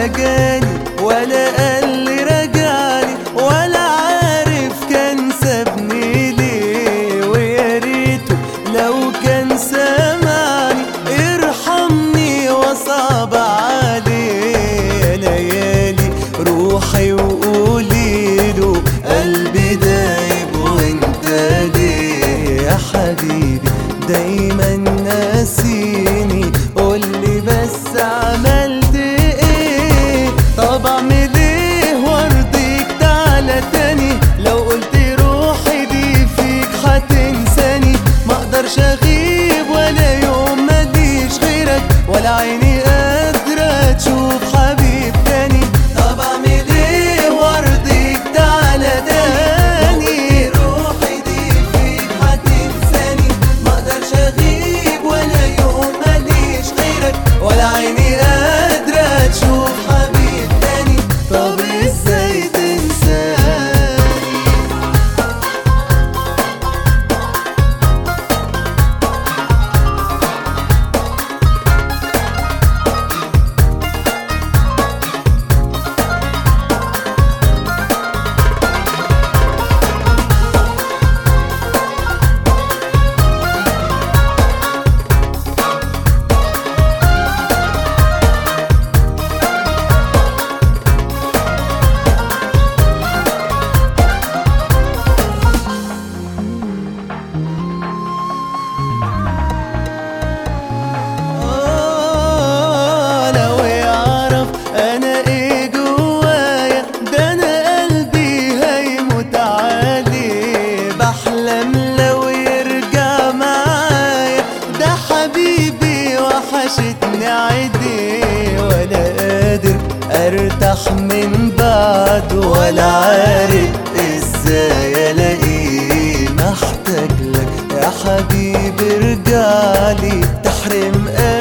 ولا جاني ولا قال لي رجعلي، ولا عارف كان سابني ليه. ويا ريته لو كان سامعني ارحمني وصعب عليه. يا ليالي روحي وقولي له قلبي دايب وانت ليه يا حبيبي دايما ناسيني. قولي بس عملت ايه؟ طب اعمل ايه وارضيك تعالى تاني؟ لو قلت روحي دي فيك هتنساني. مقدرش اغيب ولا يوم ماليش غيرك، ولا عيني قادرة تشوف حبيب تاني. طب اعمل ايه وارضيك تعالى تاني؟ روحي دي فيك هتنساني. مقدرش اغيب ولا يوم ماليش غيرك، ولا عيني قادرة تشوف حبيب تاني. طب ازاي تنساني؟ لو يرجع معايا ده حبيبي وحشتني عيدي، ولا قادر ارتاح من بعده، ولا عارف ازاي الاقيه. محتاج لك يا حبيبي ارجعلي تحرم